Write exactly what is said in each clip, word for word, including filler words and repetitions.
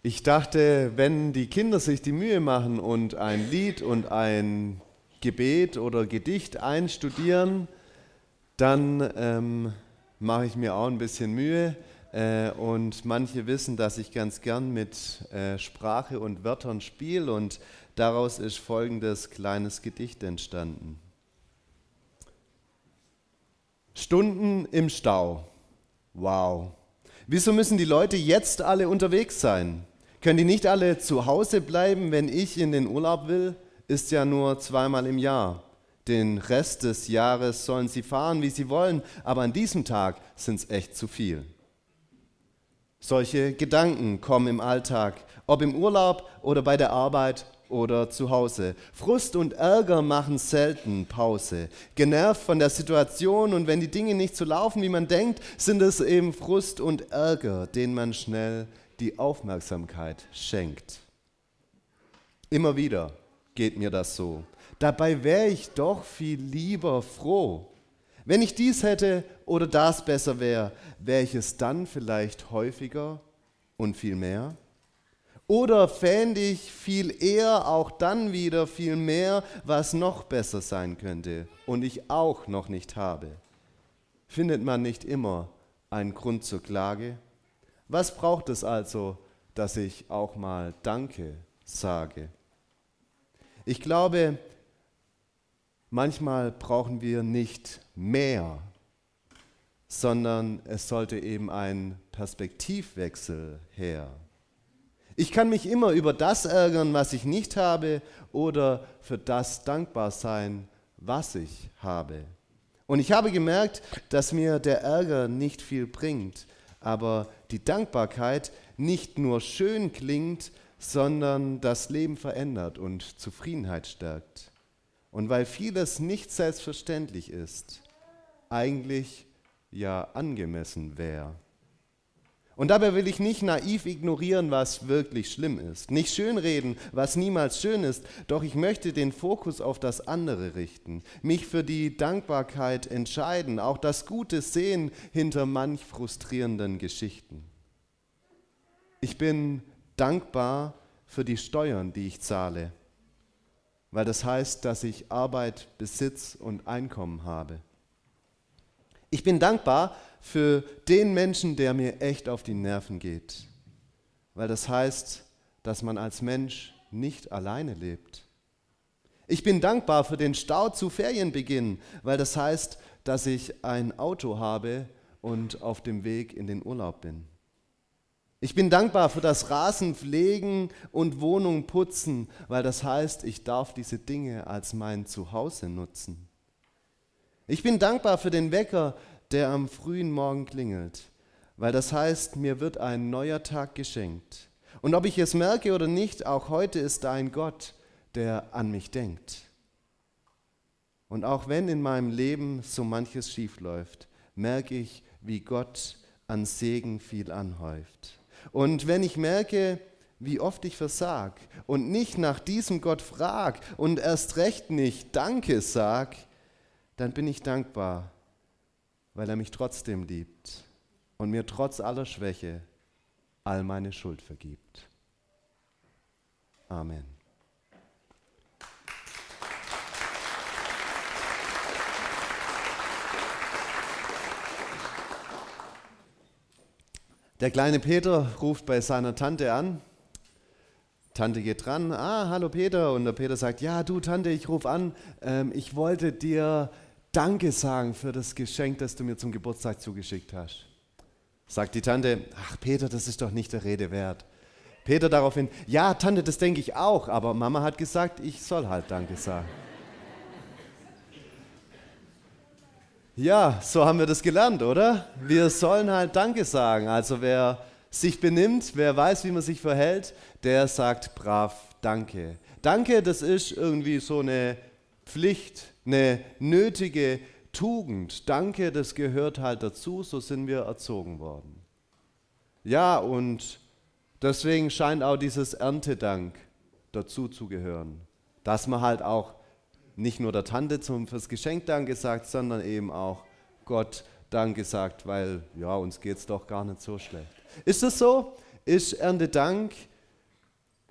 Ich dachte, wenn die Kinder sich die Mühe machen und ein Lied und ein Gebet oder Gedicht einstudieren, dann ähm, mache ich mir auch ein bisschen Mühe. Äh, und manche wissen, dass ich ganz gern mit äh, Sprache und Wörtern spiele, und daraus ist folgendes kleines Gedicht entstanden. Stunden im Stau. Wow. Wieso müssen die Leute jetzt alle unterwegs sein? Können die nicht alle zu Hause bleiben, wenn ich in den Urlaub will? Ist ja nur zweimal im Jahr. Den Rest des Jahres sollen sie fahren, wie sie wollen, aber an diesem Tag sind es echt zu viel. Solche Gedanken kommen im Alltag, ob im Urlaub oder bei der Arbeit oder zu Hause. Frust und Ärger machen selten Pause. Genervt von der Situation, und wenn die Dinge nicht so laufen, wie man denkt, sind es eben Frust und Ärger, denen man schnell die Aufmerksamkeit schenkt. Immer wieder geht mir das so. Dabei wäre ich doch viel lieber froh. Wenn ich dies hätte oder das besser wäre, wäre ich es dann vielleicht häufiger und viel mehr? Oder fände ich viel eher auch dann wieder viel mehr, was noch besser sein könnte und ich auch noch nicht habe? Findet man nicht immer einen Grund zur Klage? Was braucht es also, dass ich auch mal Danke sage? Ich glaube, manchmal brauchen wir nicht mehr, sondern es sollte eben ein Perspektivwechsel her. Ich kann mich immer über das ärgern, was ich nicht habe, oder für das dankbar sein, was ich habe. Und ich habe gemerkt, dass mir der Ärger nicht viel bringt, aber die Dankbarkeit nicht nur schön klingt, sondern das Leben verändert und Zufriedenheit stärkt. Und weil vieles nicht selbstverständlich ist, eigentlich ja angemessen wäre. Und dabei will ich nicht naiv ignorieren, was wirklich schlimm ist, nicht schönreden, was niemals schön ist, doch ich möchte den Fokus auf das andere richten, mich für die Dankbarkeit entscheiden, auch das Gute sehen hinter manch frustrierenden Geschichten. Ich bin dankbar für die Steuern, die ich zahle, weil das heißt, dass ich Arbeit, Besitz und Einkommen habe. Ich bin dankbar für den Menschen, der mir echt auf die Nerven geht, weil das heißt, dass man als Mensch nicht alleine lebt. Ich bin dankbar für den Stau zu Ferienbeginn, weil das heißt, dass ich ein Auto habe und auf dem Weg in den Urlaub bin. Ich bin dankbar für das Rasenpflegen und Wohnung putzen, weil das heißt, ich darf diese Dinge als mein Zuhause nutzen. Ich bin dankbar für den Wecker, der am frühen Morgen klingelt, weil das heißt, mir wird ein neuer Tag geschenkt. Und ob ich es merke oder nicht, auch heute ist da ein Gott, der an mich denkt. Und auch wenn in meinem Leben so manches schief läuft, merke ich, wie Gott an Segen viel anhäuft. Und wenn ich merke, wie oft ich versag und nicht nach diesem Gott frag und erst recht nicht Danke sag, dann bin ich dankbar, weil er mich trotzdem liebt und mir trotz aller Schwäche all meine Schuld vergibt. Amen. Der kleine Peter ruft bei seiner Tante an. Tante geht dran. Ah, hallo Peter. Und der Peter sagt, ja du Tante, ich rufe an. Ähm, ich wollte dir Danke sagen für das Geschenk, das du mir zum Geburtstag zugeschickt hast. Sagt die Tante, ach Peter, das ist doch nicht der Rede wert. Peter daraufhin, ja Tante, das denke ich auch, aber Mama hat gesagt, ich soll halt Danke sagen. Ja, so haben wir das gelernt, oder? Wir sollen halt Danke sagen. Also wer sich benimmt, wer weiß, wie man sich verhält, der sagt brav Danke. Danke, das ist irgendwie so eine Pflicht, eine nötige Tugend. Danke, das gehört halt dazu, so sind wir erzogen worden. Ja, und deswegen scheint auch dieses Erntedank dazu zu gehören, dass man halt auch nicht nur der Tante zum, fürs Geschenk Danke sagt, sondern eben auch Gott Danke sagt, weil ja, uns geht es doch gar nicht so schlecht. Ist das so? Ist Erntedank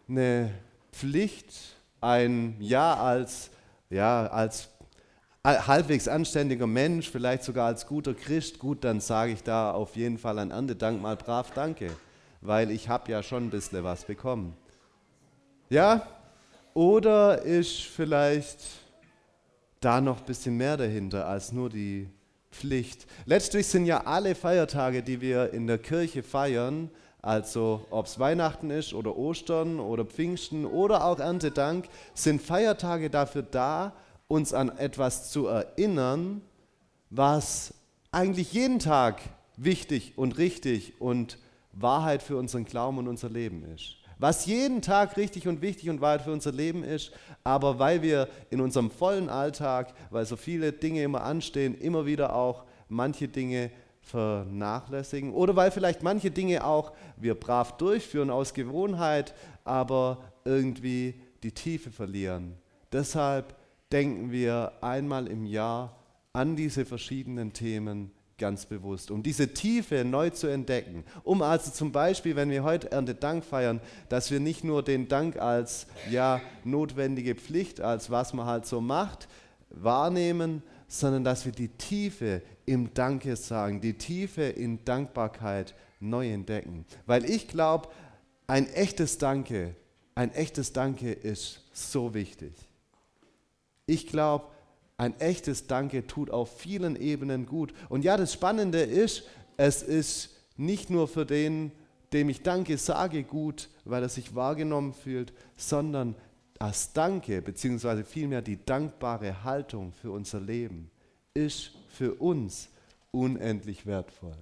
eine Pflicht, ein Ja als, ja, als halbwegs anständiger Mensch, vielleicht sogar als guter Christ, gut, dann sage ich da auf jeden Fall an Erntedank mal brav Danke, weil ich habe ja schon ein bisschen was bekommen. Ja, oder ist vielleicht da noch ein bisschen mehr dahinter als nur die Pflicht. Letztlich sind ja alle Feiertage, die wir in der Kirche feiern, also ob es Weihnachten ist oder Ostern oder Pfingsten oder auch Erntedank, sind Feiertage dafür da, uns an etwas zu erinnern, was eigentlich jeden Tag wichtig und richtig und Wahrheit für unseren Glauben und unser Leben ist. Was jeden Tag richtig und wichtig und Wahrheit für unser Leben ist, aber weil wir in unserem vollen Alltag, weil so viele Dinge immer anstehen, immer wieder auch manche Dinge vernachlässigen oder weil vielleicht manche Dinge auch wir brav durchführen aus Gewohnheit, aber irgendwie die Tiefe verlieren. Deshalb denken wir einmal im Jahr an diese verschiedenen Themen ganz bewusst, um diese Tiefe neu zu entdecken. Um also zum Beispiel, wenn wir heute Erntedank feiern, dass wir nicht nur den Dank als ja, notwendige Pflicht, als was man halt so macht, wahrnehmen, sondern dass wir die Tiefe im Danke sagen, die Tiefe in Dankbarkeit neu entdecken. Weil ich glaube, ein echtes Danke, ein echtes Danke ist so wichtig. Ich glaube, ein echtes Danke tut auf vielen Ebenen gut. Und ja, das Spannende ist, es ist nicht nur für den, dem ich Danke sage, gut, weil er sich wahrgenommen fühlt, sondern das Danke, beziehungsweise vielmehr die dankbare Haltung für unser Leben, ist für uns unendlich wertvoll.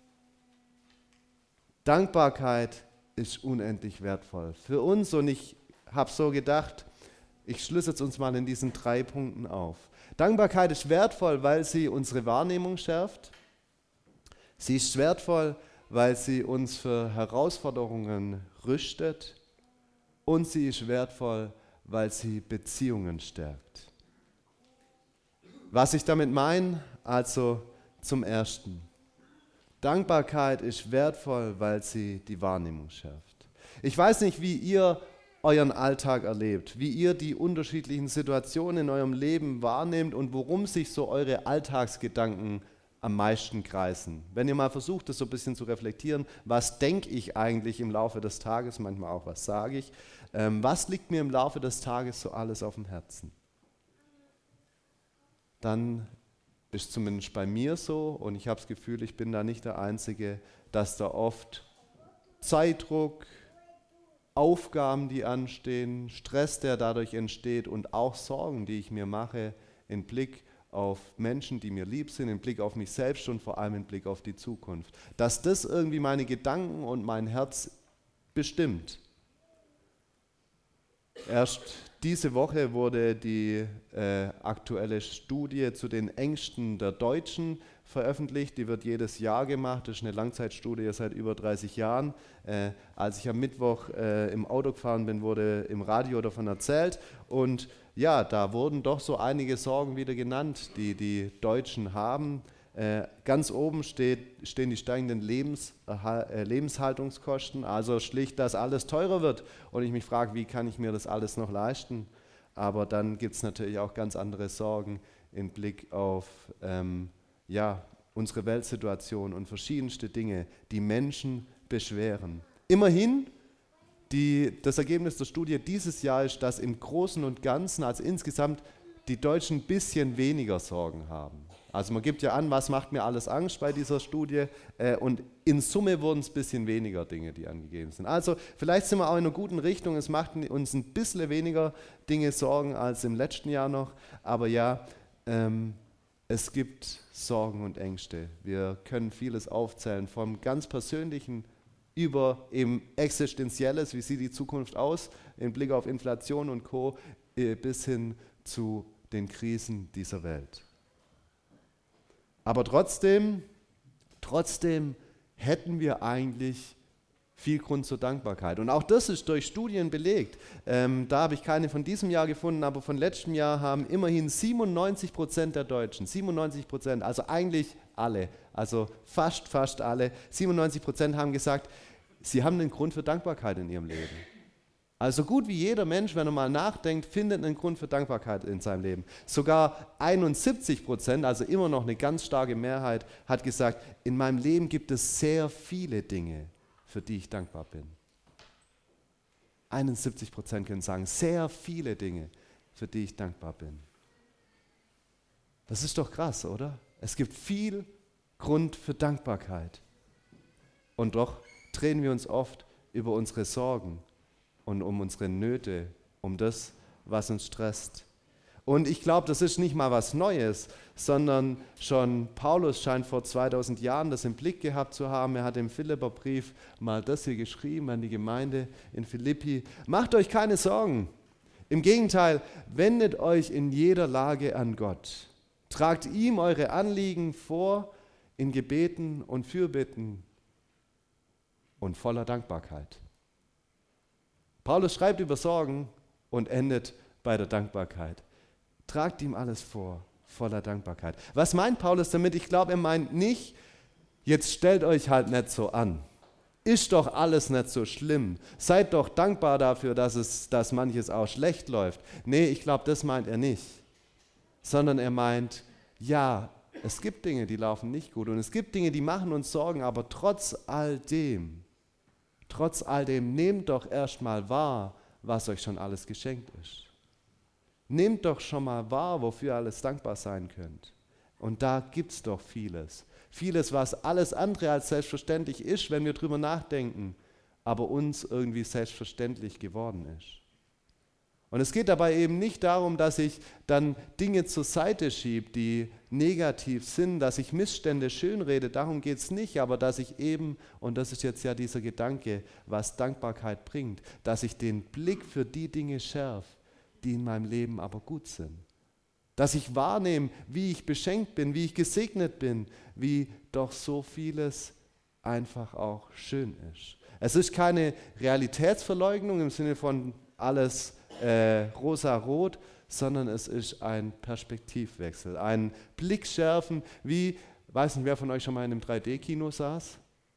Dankbarkeit ist unendlich wertvoll für uns und ich habe so gedacht, ich schlüssel es uns mal in diesen drei Punkten auf. Dankbarkeit ist wertvoll, weil sie unsere Wahrnehmung schärft. Sie ist wertvoll, weil sie uns für Herausforderungen rüstet. Und sie ist wertvoll, weil sie Beziehungen stärkt. Was ich damit meine, also zum Ersten. Dankbarkeit ist wertvoll, weil sie die Wahrnehmung schärft. Ich weiß nicht, wie ihr euren Alltag erlebt, wie ihr die unterschiedlichen Situationen in eurem Leben wahrnehmt und worum sich so eure Alltagsgedanken am meisten kreisen. Wenn ihr mal versucht, das so ein bisschen zu reflektieren, was denke ich eigentlich im Laufe des Tages, manchmal auch, was sage ich, ähm, was liegt mir im Laufe des Tages so alles auf dem Herzen? Dann ist zumindest bei mir so, und ich habe das Gefühl, ich bin da nicht der Einzige, dass da oft Zeitdruck, Aufgaben, die anstehen, Stress, der dadurch entsteht und auch Sorgen, die ich mir mache, im Blick auf Menschen, die mir lieb sind, im Blick auf mich selbst und vor allem im Blick auf die Zukunft. Dass das irgendwie meine Gedanken und mein Herz bestimmt. Erst diese Woche wurde die äh, aktuelle Studie zu den Ängsten der Deutschen veröffentlicht. Die wird jedes Jahr gemacht. Das ist eine Langzeitstudie seit über dreißig Jahren. Äh, als ich am Mittwoch äh, im Auto gefahren bin, wurde im Radio davon erzählt. Und ja, da wurden doch so einige Sorgen wieder genannt, die die Deutschen haben. Äh, ganz oben steht, stehen die steigenden Lebens, äh, Lebenshaltungskosten, also schlicht, dass alles teurer wird. Und ich mich frage, wie kann ich mir das alles noch leisten? Aber dann gibt es natürlich auch ganz andere Sorgen im Blick auf ähm, ja, unsere Weltsituation und verschiedenste Dinge, die Menschen beschweren. Immerhin, die, das Ergebnis der Studie dieses Jahr ist, dass im Großen und Ganzen, also insgesamt, die Deutschen ein bisschen weniger Sorgen haben. Also man gibt ja an, was macht mir alles Angst bei dieser Studie, äh, und in Summe wurden es ein bisschen weniger Dinge, die angegeben sind. Also vielleicht sind wir auch in einer guten Richtung, es macht uns ein bisschen weniger Dinge Sorgen als im letzten Jahr noch, aber ja, ähm, es gibt Sorgen und Ängste. Wir können vieles aufzählen, vom ganz Persönlichen über eben Existenzielles, wie sieht die Zukunft aus, im Blick auf Inflation und Co., äh, bis hin zu den Krisen dieser Welt. Aber trotzdem, trotzdem hätten wir eigentlich viel Grund zur Dankbarkeit. Und auch das ist durch Studien belegt. Ähm, da habe ich keine von diesem Jahr gefunden, aber von letztem Jahr haben immerhin siebenundneunzig Prozent der Deutschen, siebenundneunzig Prozent, also eigentlich alle, also fast, fast alle, siebenundneunzig Prozent haben gesagt, sie haben einen Grund für Dankbarkeit in ihrem Leben. Also gut wie jeder Mensch, wenn er mal nachdenkt, findet einen Grund für Dankbarkeit in seinem Leben. Sogar einundsiebzig Prozent, also immer noch eine ganz starke Mehrheit, hat gesagt, in meinem Leben gibt es sehr viele Dinge, für die ich dankbar bin. einundsiebzig Prozent können sagen, sehr viele Dinge, für die ich dankbar bin. Das ist doch krass, oder? Es gibt viel Grund für Dankbarkeit. Und doch drehen wir uns oft über unsere Sorgen und um unsere Nöte, um das, was uns stresst. Und ich glaube, das ist nicht mal was Neues, sondern schon Paulus scheint vor zweitausend Jahren das im Blick gehabt zu haben. Er hat im Philipperbrief mal das hier geschrieben an die Gemeinde in Philippi. Macht euch keine Sorgen. Im Gegenteil, wendet euch in jeder Lage an Gott. Tragt ihm eure Anliegen vor in Gebeten und Fürbitten und voller Dankbarkeit. Paulus schreibt über Sorgen und endet bei der Dankbarkeit. Tragt ihm alles vor, voller Dankbarkeit. Was meint Paulus damit? Ich glaube, er meint nicht, jetzt stellt euch halt nicht so an. Ist doch alles nicht so schlimm. Seid doch dankbar dafür, dass, es, dass manches auch schlecht läuft. Nee, ich glaube, das meint er nicht. Sondern er meint, ja, es gibt Dinge, die laufen nicht gut. Und es gibt Dinge, die machen uns Sorgen, aber trotz all dem, trotz all dem, nehmt doch erstmal wahr, was euch schon alles geschenkt ist. Nehmt doch schon mal wahr, wofür ihr alles dankbar sein könnt. Und da gibt es doch vieles. Vieles, was alles andere als selbstverständlich ist, wenn wir drüber nachdenken, aber uns irgendwie selbstverständlich geworden ist. Und es geht dabei eben nicht darum, dass ich dann Dinge zur Seite schiebe, die negativ sind, dass ich Missstände schönrede, darum geht es nicht, aber dass ich eben, und das ist jetzt ja dieser Gedanke, was Dankbarkeit bringt, dass ich den Blick für die Dinge schärfe, die in meinem Leben aber gut sind. Dass ich wahrnehme, wie ich beschenkt bin, wie ich gesegnet bin, wie doch so vieles einfach auch schön ist. Es ist keine Realitätsverleugnung im Sinne von alles äh, rosa-rot, sondern es ist ein Perspektivwechsel, ein Blickschärfen, wie, weiß nicht, wer von euch schon mal in einem drei D Kino saß?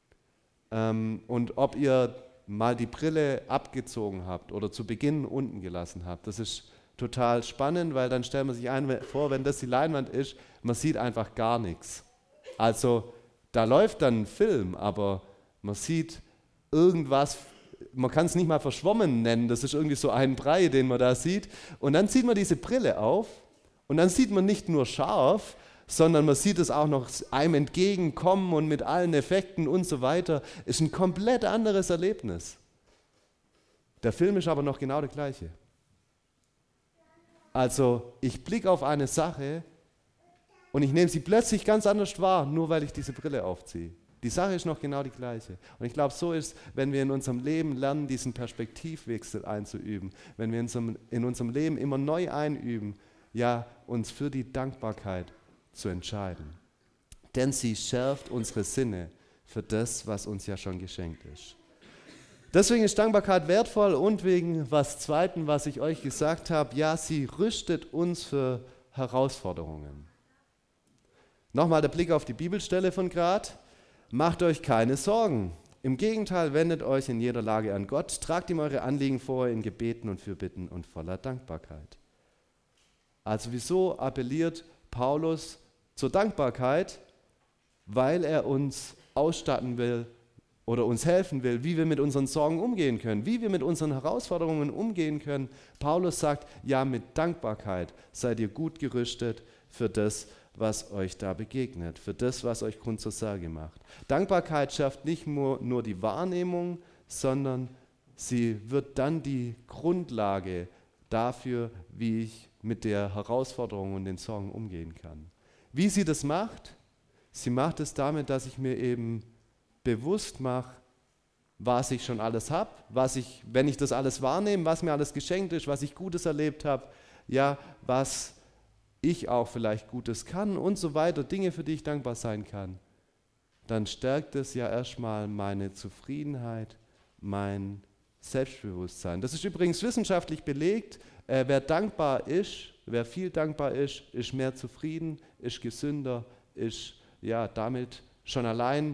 Ähm, und ob ihr mal die Brille abgezogen habt oder zu Beginn unten gelassen habt. Das ist total spannend, weil dann stellt man sich ein, vor, wenn das die Leinwand ist, man sieht einfach gar nichts. Also da läuft dann ein Film, aber man sieht irgendwas, man kann es nicht mal verschwommen nennen, das ist irgendwie so ein Brei, den man da sieht. Und dann zieht man diese Brille auf und dann sieht man nicht nur scharf, sondern man sieht es auch noch einem entgegenkommen und mit allen Effekten und so weiter. Ist ein komplett anderes Erlebnis. Der Film ist aber noch genau der gleiche. Also ich blicke auf eine Sache und ich nehme sie plötzlich ganz anders wahr, nur weil ich diese Brille aufziehe. Die Sache ist noch genau die gleiche. Und ich glaube, so ist es, wenn wir in unserem Leben lernen, diesen Perspektivwechsel einzuüben, wenn wir in unserem, in unserem Leben immer neu einüben, ja, uns für die Dankbarkeit zu entscheiden. Denn sie schärft unsere Sinne für das, was uns ja schon geschenkt ist. Deswegen ist Dankbarkeit wertvoll und wegen was Zweiten, was ich euch gesagt habe, ja, sie rüstet uns für Herausforderungen. Nochmal der Blick auf die Bibelstelle von gerade. Macht euch keine Sorgen. Im Gegenteil, wendet euch in jeder Lage an Gott, tragt ihm eure Anliegen vor in Gebeten und Fürbitten und voller Dankbarkeit. Also wieso appelliert Paulus zur Dankbarkeit? Weil er uns ausstatten will oder uns helfen will, wie wir mit unseren Sorgen umgehen können, wie wir mit unseren Herausforderungen umgehen können. Paulus sagt, ja, mit Dankbarkeit seid ihr gut gerüstet für das, was euch da begegnet, für das, was euch Grund zur Sorge macht. Dankbarkeit schafft nicht nur, nur die Wahrnehmung, sondern sie wird dann die Grundlage dafür, wie ich mit der Herausforderung und den Sorgen umgehen kann. Wie sie das macht? Sie macht es damit, dass ich mir eben bewusst mache, was ich schon alles habe, was ich, wenn ich das alles wahrnehme, was mir alles geschenkt ist, was ich Gutes erlebt habe, ja, was ich auch vielleicht Gutes kann und so weiter, Dinge, für die ich dankbar sein kann, dann stärkt es ja erstmal meine Zufriedenheit, mein Selbstbewusstsein. Das ist übrigens wissenschaftlich belegt. Äh, wer dankbar ist, wer viel dankbar ist, ist mehr zufrieden, ist gesünder, ist ja damit schon allein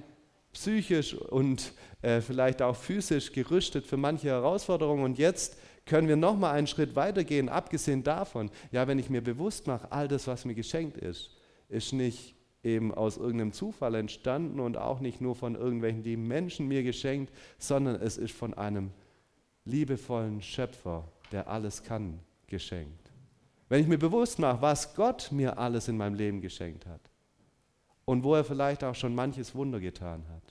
psychisch und äh, vielleicht auch physisch gerüstet für manche Herausforderungen. Und jetzt können wir nochmal einen Schritt weitergehen, abgesehen davon, ja, wenn ich mir bewusst mache, all das, was mir geschenkt ist, ist nicht eben aus irgendeinem Zufall entstanden und auch nicht nur von irgendwelchen lieben Menschen mir geschenkt, sondern es ist von einem liebevollen Schöpfer, der alles kann, geschenkt. Wenn ich mir bewusst mache, was Gott mir alles in meinem Leben geschenkt hat und wo er vielleicht auch schon manches Wunder getan hat,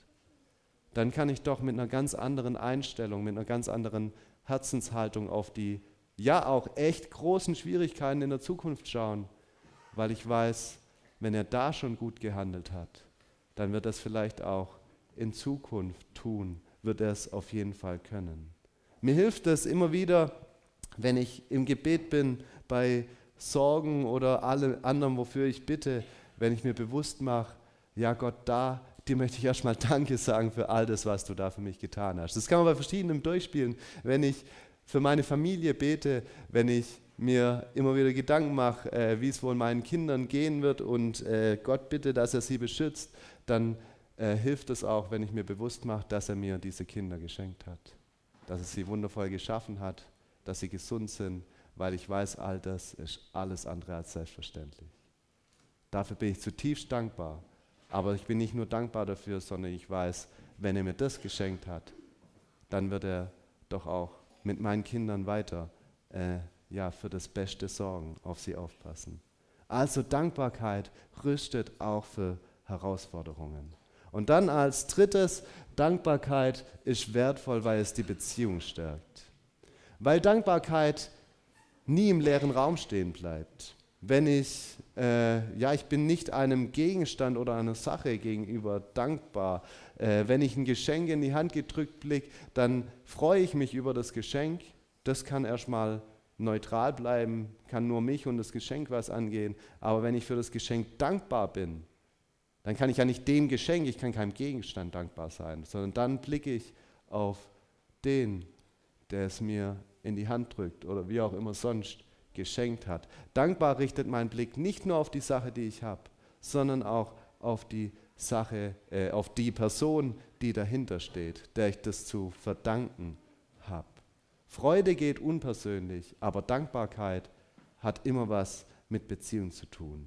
dann kann ich doch mit einer ganz anderen Einstellung, mit einer ganz anderen Herzenshaltung auf die ja auch echt großen Schwierigkeiten in der Zukunft schauen, weil ich weiß, wenn er da schon gut gehandelt hat, dann wird er es vielleicht auch in Zukunft tun, wird er es auf jeden Fall können. Mir hilft es immer wieder, wenn ich im Gebet bin, bei Sorgen oder allem anderen, wofür ich bitte, wenn ich mir bewusst mache, ja Gott, da, dir möchte ich erstmal Danke sagen für all das, was du da für mich getan hast. Das kann man bei verschiedenen durchspielen. Wenn ich für meine Familie bete, wenn ich mir immer wieder Gedanken mache, äh, wie es wohl meinen Kindern gehen wird und äh, Gott bitte, dass er sie beschützt, dann äh, hilft es auch, wenn ich mir bewusst mache, dass er mir diese Kinder geschenkt hat, dass er sie wundervoll geschaffen hat, dass sie gesund sind, weil ich weiß, all das ist alles andere als selbstverständlich. Dafür bin ich zutiefst dankbar, aber ich bin nicht nur dankbar dafür, sondern ich weiß, wenn er mir das geschenkt hat, dann wird er doch auch mit meinen Kindern weiter äh, ja, für das Beste sorgen, auf sie aufpassen. Also Dankbarkeit rüstet auch für Herausforderungen. Und dann als drittes, Dankbarkeit ist wertvoll, weil es die Beziehung stärkt. Weil Dankbarkeit nie im leeren Raum stehen bleibt. Wenn ich, äh, ja, ich bin nicht einem Gegenstand oder einer Sache gegenüber dankbar. Äh, wenn ich ein Geschenk in die Hand gedrückt blicke, dann freue ich mich über das Geschenk. Das kann erstmal neutral bleiben, kann nur mich und das Geschenk was angehen. Aber wenn ich für das Geschenk dankbar bin, dann kann ich ja nicht dem Geschenk, ich kann keinem Gegenstand dankbar sein, sondern dann blicke ich auf den, der es mir in die Hand drückt oder wie auch immer sonst geschenkt hat. Dankbar richtet mein Blick nicht nur auf die Sache, die ich habe, sondern auch auf die Sache, äh, auf die Person, die dahinter steht, der ich das zu verdanken habe. Freude geht unpersönlich, aber Dankbarkeit hat immer was mit Beziehung zu tun.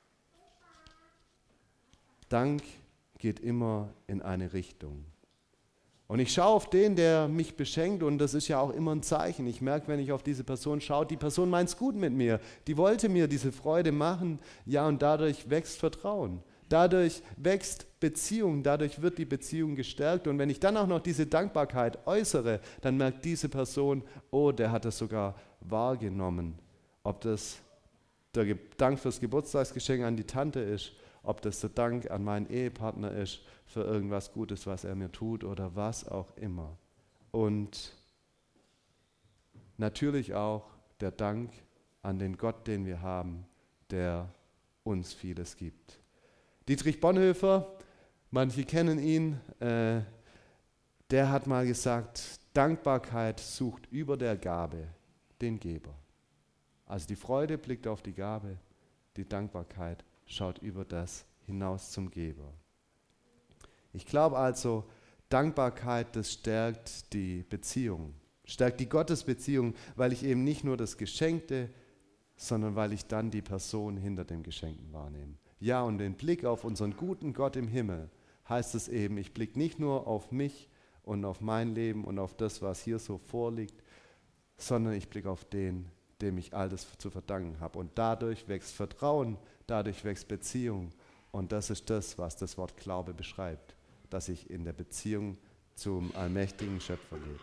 Dank geht immer in eine Richtung. Und ich schaue auf den, der mich beschenkt, und das ist ja auch immer ein Zeichen. Ich merke, wenn ich auf diese Person schaue, die Person meint es gut mit mir. Die wollte mir diese Freude machen. Ja, und dadurch wächst Vertrauen. Dadurch wächst Beziehung, dadurch wird die Beziehung gestärkt. Und wenn ich dann auch noch diese Dankbarkeit äußere, dann merkt diese Person, oh, der hat es sogar wahrgenommen. Ob das der Dank fürs Geburtstagsgeschenk an die Tante ist, ob das der Dank an meinen Ehepartner ist für irgendwas Gutes, was er mir tut oder was auch immer. Und natürlich auch der Dank an den Gott, den wir haben, der uns vieles gibt. Dietrich Bonhoeffer, manche kennen ihn, äh, der hat mal gesagt, Dankbarkeit sucht über der Gabe den Geber. Also die Freude blickt auf die Gabe, die Dankbarkeit schaut über das hinaus zum Geber. Ich glaube also, Dankbarkeit, das stärkt die Beziehung, stärkt die Gottesbeziehung, weil ich eben nicht nur das Geschenkte, sondern weil ich dann die Person hinter dem Geschenkten wahrnehme. Ja, und den Blick auf unseren guten Gott im Himmel heißt es eben, ich blicke nicht nur auf mich und auf mein Leben und auf das, was hier so vorliegt, sondern ich blicke auf den, dem ich all das zu verdanken habe. Und dadurch wächst Vertrauen, dadurch wächst Beziehung. Und das ist das, was das Wort Glaube beschreibt, dass ich in der Beziehung zum allmächtigen Schöpfer lebe.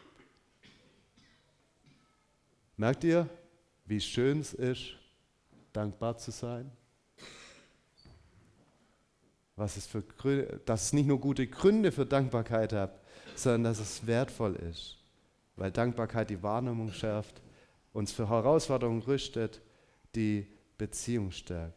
Merkt ihr, wie schön es ist, dankbar zu sein? Was es für Gründe, dass es nicht nur gute Gründe für Dankbarkeit hat, sondern dass es wertvoll ist, weil Dankbarkeit die Wahrnehmung schärft, uns für Herausforderungen rüstet, die Beziehung stärkt.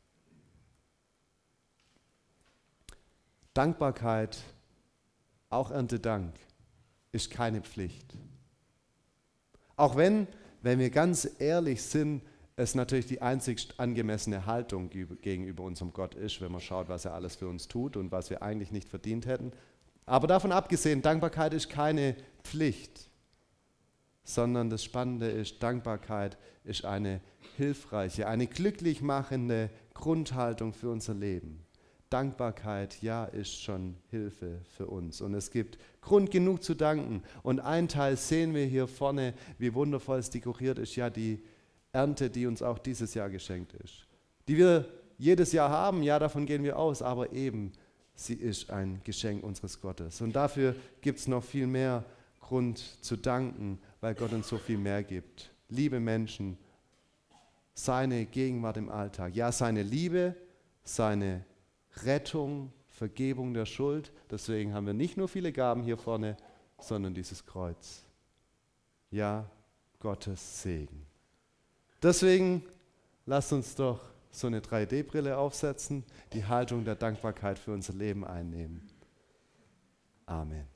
Dankbarkeit, auch Erntedank, ist keine Pflicht. Auch wenn, wenn wir ganz ehrlich sind, es natürlich die einzig angemessene Haltung gegenüber unserem Gott ist, wenn man schaut, was er alles für uns tut und was wir eigentlich nicht verdient hätten. Aber davon abgesehen, Dankbarkeit ist keine Pflicht, sondern das Spannende ist, Dankbarkeit ist eine hilfreiche, eine glücklich machende Grundhaltung für unser Leben. Dankbarkeit, ja, ist schon Hilfe für uns. Und es gibt Grund genug zu danken. Und ein Teil sehen wir hier vorne, wie wundervoll es dekoriert ist, ja, die Ernte, die uns auch dieses Jahr geschenkt ist. Die wir jedes Jahr haben, ja, davon gehen wir aus, aber eben, sie ist ein Geschenk unseres Gottes. Und dafür gibt es noch viel mehr Grund zu danken, weil Gott uns so viel mehr gibt. Liebe Menschen, seine Gegenwart im Alltag, ja, seine Liebe, seine Rettung, Vergebung der Schuld. Deswegen haben wir nicht nur viele Gaben hier vorne, sondern dieses Kreuz. Ja, Gottes Segen. Deswegen lasst uns doch so eine drei D Brille aufsetzen, die Haltung der Dankbarkeit für unser Leben einnehmen. Amen.